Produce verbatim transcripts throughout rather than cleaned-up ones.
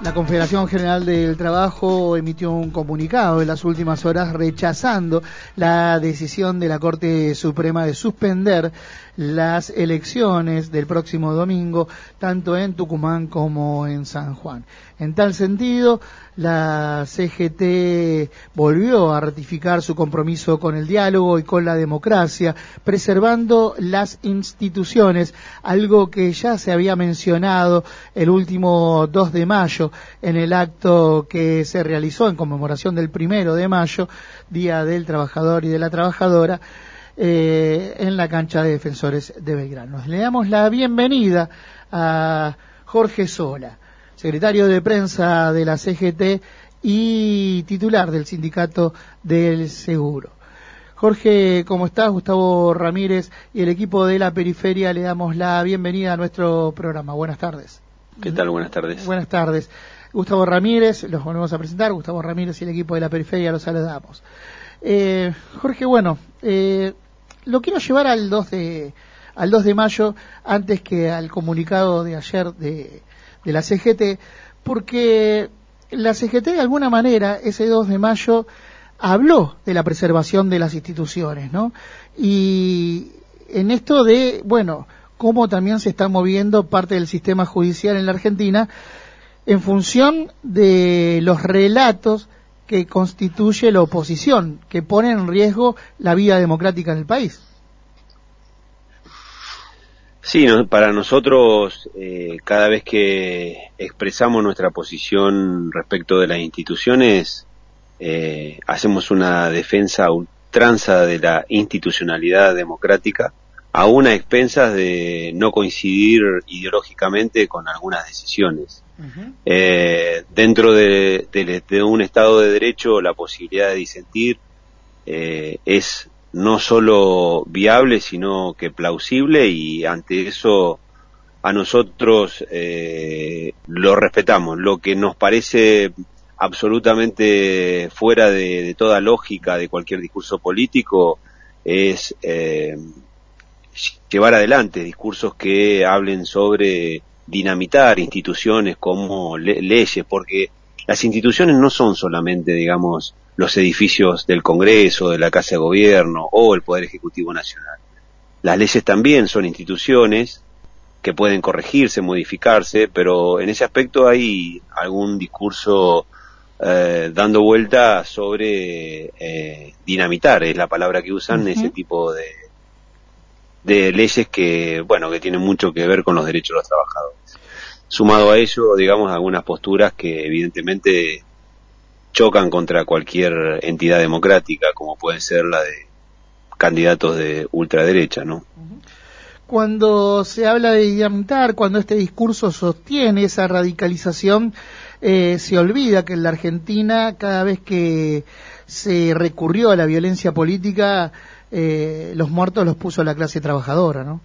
La Confederación General del Trabajo emitió un comunicado en las últimas horas rechazando la decisión de la Corte Suprema de suspender las elecciones del próximo domingo, tanto en Tucumán como en San Juan. En tal sentido, la C G T volvió a ratificar su compromiso con el diálogo y con la democracia, preservando las instituciones, algo que ya se había mencionado el último dos de mayo, en el acto que se realizó en conmemoración del primero de mayo, Día del Trabajador y de la Trabajadora, eh, en la cancha de Defensores de Belgrano. Le damos la bienvenida a Jorge Sola, secretario de prensa de la C G T y titular del Sindicato del Seguro. Jorge, ¿cómo estás? Gustavo Ramírez y el equipo de la Periferia le damos la bienvenida a nuestro programa. Buenas tardes. ¿Qué tal? Buenas tardes. Buenas tardes. Gustavo Ramírez, los volvemos a presentar. Gustavo Ramírez y el equipo de la Periferia los saludamos. Eh, Jorge, bueno, eh, lo quiero llevar al dos de al dos de mayo antes que al comunicado de ayer de, de la C G T, porque la C G T de alguna manera ese dos de mayo habló de la preservación de las instituciones, ¿no? Y en esto de, bueno, cómo también se está moviendo parte del sistema judicial en la Argentina en función de los relatos que constituye la oposición, que pone en riesgo la vida democrática en el país. Sí, no, para nosotros, eh, cada vez que expresamos nuestra posición respecto de las instituciones, eh, hacemos una defensa a ultranza de la institucionalidad democrática, aún a expensas de no coincidir ideológicamente con algunas decisiones. Uh-huh. Eh, dentro de, de, de un Estado de Derecho, la posibilidad de disentir eh, es no solo viable, sino que plausible, y ante eso a nosotros eh, lo respetamos. Lo que nos parece absolutamente fuera de, de toda lógica de cualquier discurso político es eh, llevar adelante discursos que hablen sobre dinamitar instituciones como le- leyes, porque las instituciones no son solamente, digamos, los edificios del Congreso, de la Casa de Gobierno o el Poder Ejecutivo Nacional. Las leyes también son instituciones que pueden corregirse, modificarse, pero en ese aspecto hay algún discurso eh, dando vuelta sobre eh, dinamitar, es la palabra que usan, uh-huh. ese tipo de de leyes que, bueno, que tienen mucho que ver con los derechos de los trabajadores. Sumado a ello, digamos, algunas posturas que evidentemente chocan contra cualquier entidad democrática, como puede ser la de candidatos de ultraderecha, ¿no? Cuando se habla de dinamitar, cuando este discurso sostiene esa radicalización, eh, se olvida que en la Argentina, cada vez que se recurrió a la violencia política, eh, los muertos los puso la clase trabajadora, ¿no?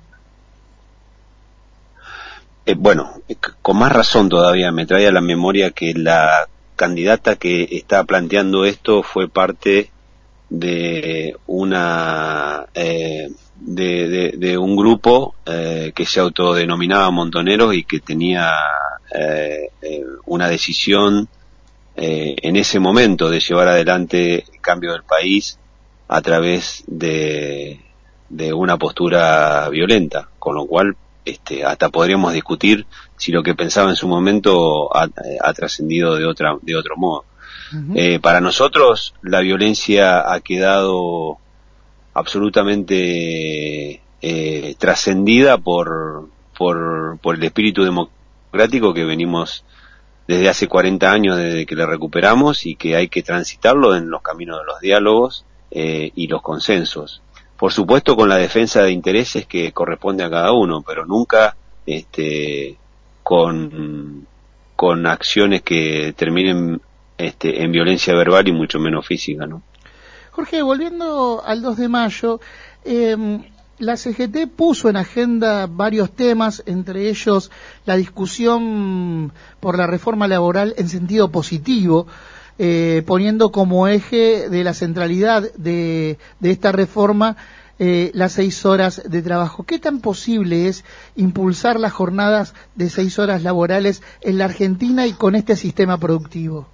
Eh, bueno, con más razón todavía me trae a la memoria que la candidata que está planteando esto fue parte de una eh, de, de, de un grupo eh, que se autodenominaba Montoneros y que tenía eh, eh, una decisión eh, en ese momento de llevar adelante el cambio del país a través de, de una postura violenta, con lo cual este, hasta podríamos discutir si lo que pensaba en su momento ha, ha trascendido de otra de otro modo. Uh-huh. Eh, para nosotros la violencia ha quedado absolutamente eh, trascendida por, por, por el espíritu democrático que venimos desde hace cuarenta años, desde que le recuperamos, y que hay que transitarlo en los caminos de los diálogos eh, y los consensos. Por supuesto con la defensa de intereses que corresponde a cada uno, pero nunca este, con, con acciones que terminen este, en violencia verbal y mucho menos física, ¿no? Jorge, volviendo al dos de mayo, eh, la C G T puso en agenda varios temas, entre ellos la discusión por la reforma laboral en sentido positivo, eh, poniendo como eje de la centralidad de, de esta reforma eh, las seis horas de trabajo. ¿Qué tan posible es impulsar las jornadas de seis horas laborales en la Argentina y con este sistema productivo?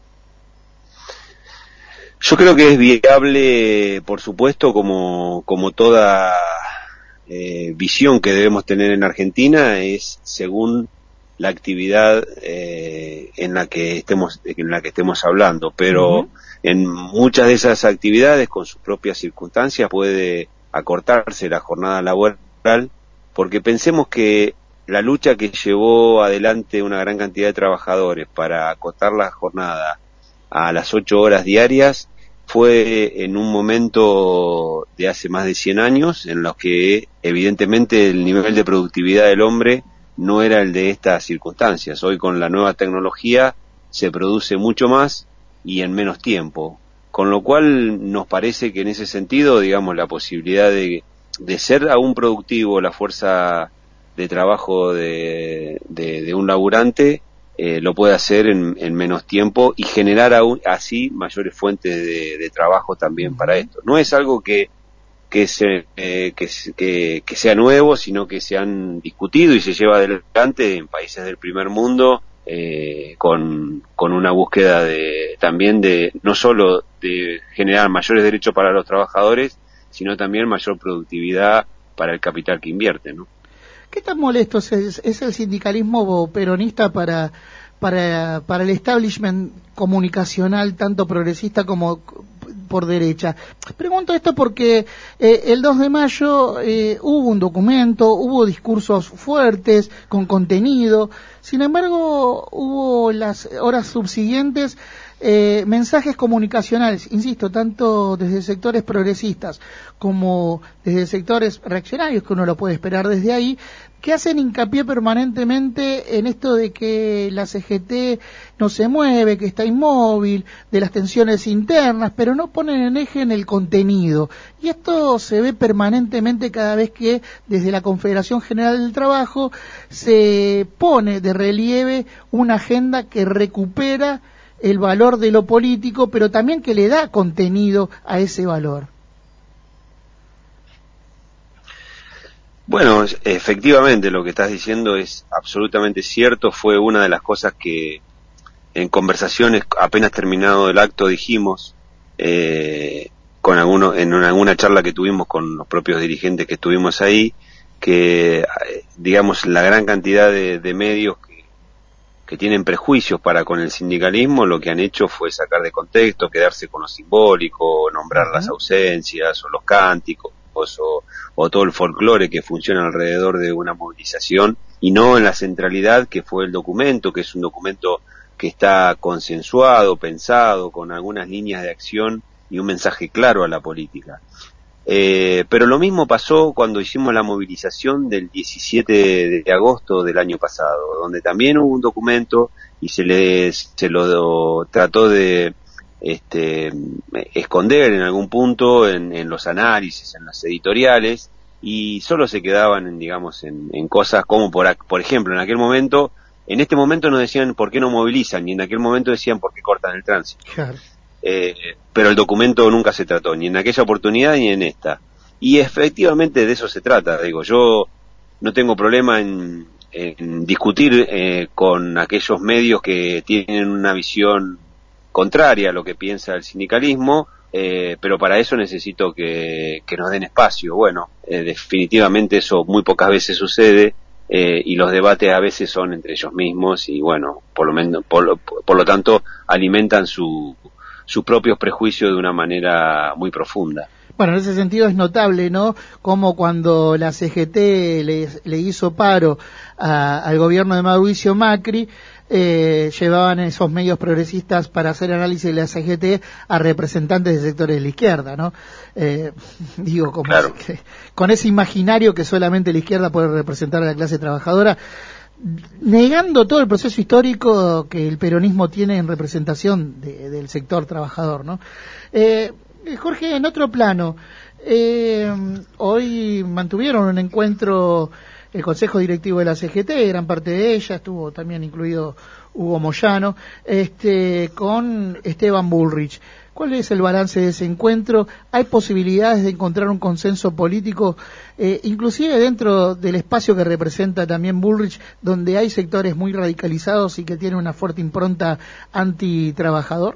Yo creo que es viable, por supuesto, como, como toda eh, visión que debemos tener en Argentina, es según la actividad eh, en la que estemos en la que estemos hablando, pero uh-huh. en muchas de esas actividades, con sus propias circunstancias, puede acortarse la jornada laboral, porque pensemos que la lucha que llevó adelante una gran cantidad de trabajadores para acotar la jornada a las ocho horas diarias fue en un momento de hace más de cien años en los que evidentemente el nivel de productividad del hombre no era el de estas circunstancias. Hoy con la nueva tecnología se produce mucho más y en menos tiempo, con lo cual nos parece que en ese sentido, digamos, la posibilidad de, de ser aún productivo la fuerza de trabajo de, de, de un laburante Eh, lo puede hacer en, en menos tiempo y generar aún así mayores fuentes de, de trabajo también uh-huh. para esto. No es algo que que, se, eh, que, que, que sea nuevo, sino que se han discutido y se lleva adelante en países del primer mundo eh, con, con una búsqueda de también de no solo de generar mayores derechos para los trabajadores, sino también mayor productividad para el capital que invierte, ¿no? ¿Qué tan molesto es, es el sindicalismo peronista para, para, para el establishment comunicacional, tanto progresista como por derecha? Pregunto esto porque eh, el dos de mayo eh, hubo un documento, hubo discursos fuertes, con contenido, sin embargo hubo las horas subsiguientes eh, mensajes comunicacionales, insisto, tanto desde sectores progresistas como desde sectores reaccionarios, que uno lo puede esperar desde ahí, que hacen hincapié permanentemente en esto de que la C G T no se mueve, que está inmóvil, de las tensiones internas, pero no ponen en eje en el contenido. Y esto se ve permanentemente cada vez que desde la Confederación General del Trabajo se pone de relieve una agenda que recupera el valor de lo político, pero también que le da contenido a ese valor. Bueno, efectivamente lo que estás diciendo es absolutamente cierto. Fue una de las cosas que en conversaciones apenas terminado el acto dijimos eh, con alguno, en una, alguna charla que tuvimos con los propios dirigentes que estuvimos ahí, que digamos la gran cantidad de, de medios que, que tienen prejuicios para con el sindicalismo, lo que han hecho fue sacar de contexto, quedarse con lo simbólico, nombrar uh-huh. las ausencias o los cánticos o, o todo el folclore que funciona alrededor de una movilización y no en la centralidad que fue el documento, que es un documento que está consensuado, pensado, con algunas líneas de acción y un mensaje claro a la política. Eh, pero lo mismo pasó cuando hicimos la movilización del diecisiete de agosto del año pasado, donde también hubo un documento y se le se lo trató de este esconder en algún punto en, en los análisis, en las editoriales, y solo se quedaban en, digamos, en, en cosas como por, por ejemplo, en aquel momento, en este momento no decían por qué no movilizan, y en aquel momento decían por qué cortan el tránsito. Claro. Eh, pero el documento nunca se trató, ni en aquella oportunidad ni en esta. Y efectivamente de eso se trata. Digo, yo no tengo problema en, en discutir eh, con aquellos medios que tienen una visión contraria a lo que piensa el sindicalismo, eh, pero para eso necesito que, que nos den espacio. Bueno, eh, definitivamente eso muy pocas veces sucede. Eh, y los debates a veces son entre ellos mismos y bueno, por lo menos, por, por lo tanto, alimentan su sus propios prejuicios de una manera muy profunda. Bueno, en ese sentido es notable, ¿no? Como cuando la C G T le, le hizo paro a, al gobierno de Mauricio Macri, eh, llevaban esos medios progresistas para hacer análisis de la C G T a representantes de sectores de la izquierda, ¿no? Eh, digo, como claro. que, con ese imaginario que solamente la izquierda puede representar a la clase trabajadora, negando todo el proceso histórico que el peronismo tiene en representación de, del sector trabajador, ¿no? Eh, Jorge, en otro plano, eh, hoy mantuvieron un encuentro el Consejo Directivo de la C G T, gran parte de ella, estuvo también incluido Hugo Moyano, este, con Esteban Bullrich. ¿Cuál es el balance de ese encuentro? ¿Hay posibilidades de encontrar un consenso político, eh, inclusive dentro del espacio que representa también Bullrich, donde hay sectores muy radicalizados y que tienen una fuerte impronta antitrabajador?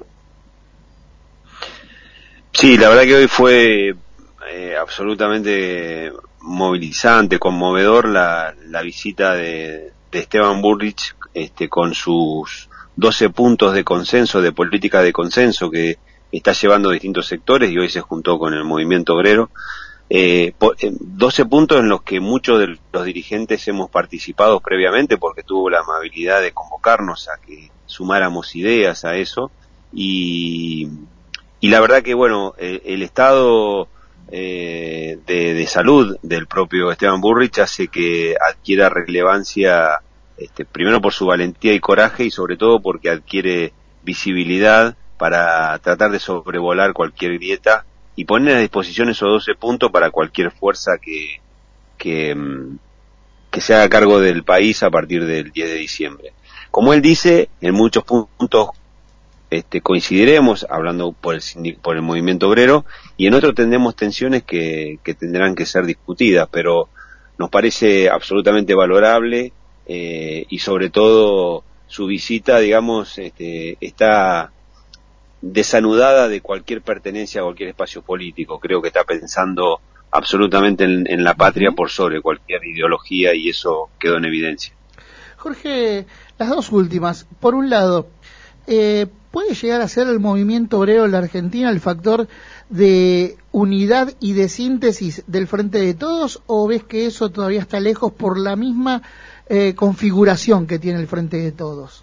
Sí, la verdad que hoy fue eh, absolutamente movilizante, conmovedor la, la visita de, de Esteban Bullrich este, con sus doce puntos de consenso, de política de consenso que está llevando a distintos sectores y hoy se juntó con el movimiento obrero. Eh, doce puntos en los que muchos de los dirigentes hemos participado previamente porque tuvo la amabilidad de convocarnos a que sumáramos ideas a eso y, y la verdad que bueno, eh, el estado eh, de, de salud del propio Esteban Bullrich hace que adquiera relevancia este, primero por su valentía y coraje y sobre todo porque adquiere visibilidad para tratar de sobrevolar cualquier grieta y poner a disposición esos doce puntos para cualquier fuerza que, que, que se haga cargo del país a partir del diez de diciembre. Como él dice, en muchos puntos este, coincidiremos, hablando por el, por el movimiento obrero, y en otros tendremos tensiones que, que tendrán que ser discutidas, pero nos parece absolutamente valorable eh, y sobre todo su visita, digamos, este, está desanudada de cualquier pertenencia a cualquier espacio político. Creo que está pensando absolutamente en, en la patria por sobre cualquier ideología y eso quedó en evidencia. Jorge, las dos últimas. Por un lado, eh, ¿puede llegar a ser el movimiento obrero en la Argentina el factor de unidad y de síntesis del Frente de Todos o ves que eso todavía está lejos por la misma eh, configuración que tiene el Frente de Todos?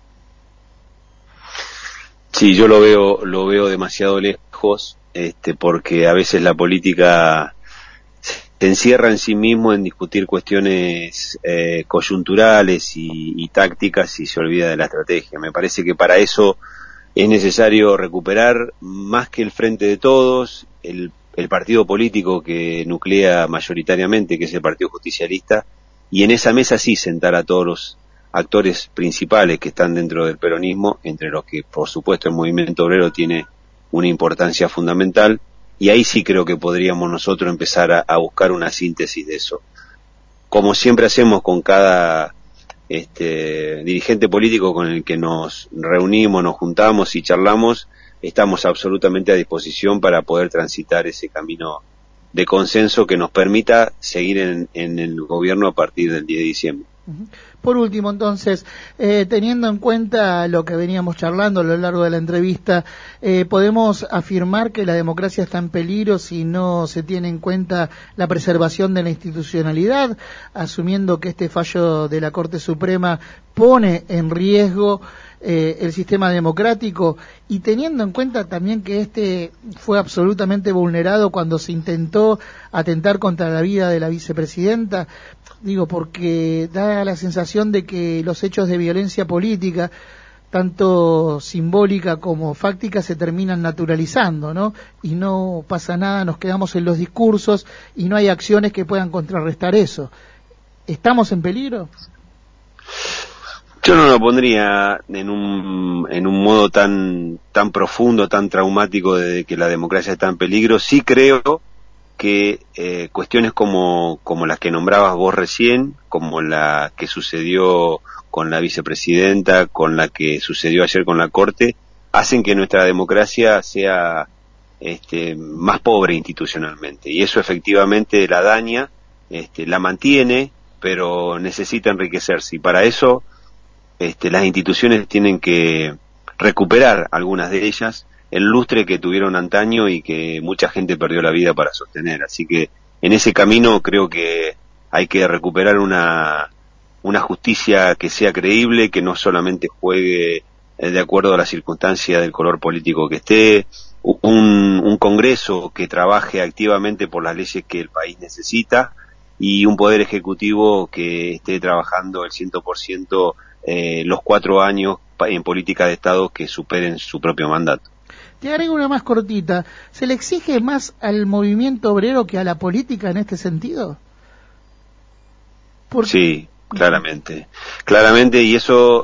Sí, yo lo veo, lo veo demasiado lejos, este, porque a veces la política se encierra en sí mismo en discutir cuestiones eh, coyunturales y, y tácticas y se olvida de la estrategia. Me parece que para eso es necesario recuperar más que el Frente de Todos, el, el partido político que nuclea mayoritariamente, que es el Partido Justicialista, y en esa mesa sí sentar a todos los actores principales que están dentro del peronismo, entre los que por supuesto el movimiento obrero tiene una importancia fundamental, y ahí sí creo que podríamos nosotros empezar a, a buscar una síntesis de eso. Como siempre hacemos con cada este, dirigente político con el que nos reunimos, nos juntamos y charlamos, estamos absolutamente a disposición para poder transitar ese camino de consenso que nos permita seguir en, en el gobierno a partir del diez de diciembre. Por último, entonces, eh, teniendo en cuenta lo que veníamos charlando a lo largo de la entrevista, eh, ¿podemos afirmar que la democracia está en peligro si no se tiene en cuenta la preservación de la institucionalidad, asumiendo que este fallo de la Corte Suprema pone en riesgo eh, el sistema democrático y teniendo en cuenta también que este fue absolutamente vulnerado cuando se intentó atentar contra la vida de la vicepresidenta? Digo, porque da la sensación de que los hechos de violencia política, tanto simbólica como fáctica, se terminan naturalizando, ¿no? Y no pasa nada, nos quedamos en los discursos y no hay acciones que puedan contrarrestar eso. ¿Estamos en peligro? Yo no lo pondría en un en un modo tan tan profundo, tan traumático de que la democracia está en peligro. Sí creo que eh, cuestiones como como las que nombrabas vos recién, como la que sucedió con la vicepresidenta, con la que sucedió ayer con la Corte, hacen que nuestra democracia sea este, más pobre institucionalmente, y eso efectivamente la daña, este, la mantiene, pero necesita enriquecerse, y para eso este, las instituciones tienen que recuperar algunas de ellas el lustre que tuvieron antaño y que mucha gente perdió la vida para sostener. Así que en ese camino creo que hay que recuperar una, una justicia que sea creíble, que no solamente juegue eh, de acuerdo a la circunstancia del color político que esté, un, un Congreso que trabaje activamente por las leyes que el país necesita y un Poder Ejecutivo que esté trabajando el cien por ciento eh, los cuatro años en política de Estado que superen su propio mandato. Te agrego una más cortita. ¿Se le exige más al movimiento obrero que a la política en este sentido? ¿Por... Sí, claramente. Claramente, y eso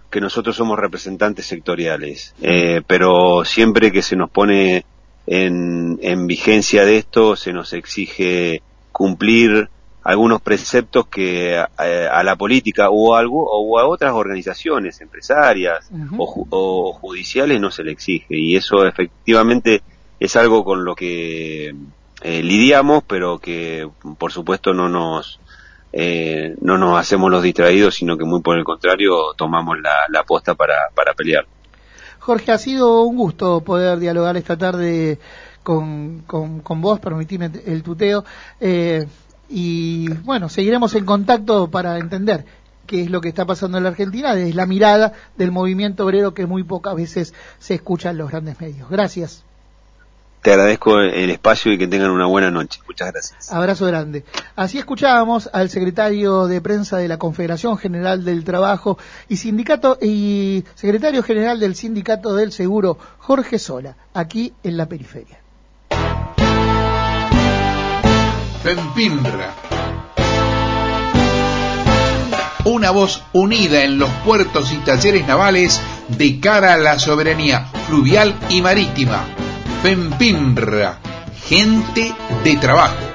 que nosotros somos representantes sectoriales, eh, pero siempre que se nos pone en, en vigencia de esto, se nos exige cumplir algunos preceptos que a, a la política o a, algo, o a otras organizaciones empresarias uh-huh. o, o judiciales no se le exige, y eso efectivamente es algo con lo que eh, lidiamos, pero que por supuesto no nos eh, no nos hacemos los distraídos, sino que muy por el contrario tomamos la, la posta para, para pelear. Jorge, ha sido un gusto poder dialogar esta tarde con, con, con vos, permitime el tuteo, eh, y bueno, seguiremos en contacto para entender qué es lo que está pasando en la Argentina desde la mirada del movimiento obrero que muy pocas veces se escucha en los grandes medios. Gracias. Te agradezco el espacio y que tengan una buena noche. Muchas gracias. Abrazo grande. Así escuchábamos al secretario de prensa de la Confederación General del Trabajo y sindicato y secretario general del Sindicato del Seguro, Jorge Sola, aquí en la periferia. FEMPINRA, una voz unida en los puertos y talleres navales de cara a la soberanía fluvial y marítima. FEMPINRA, gente de trabajo.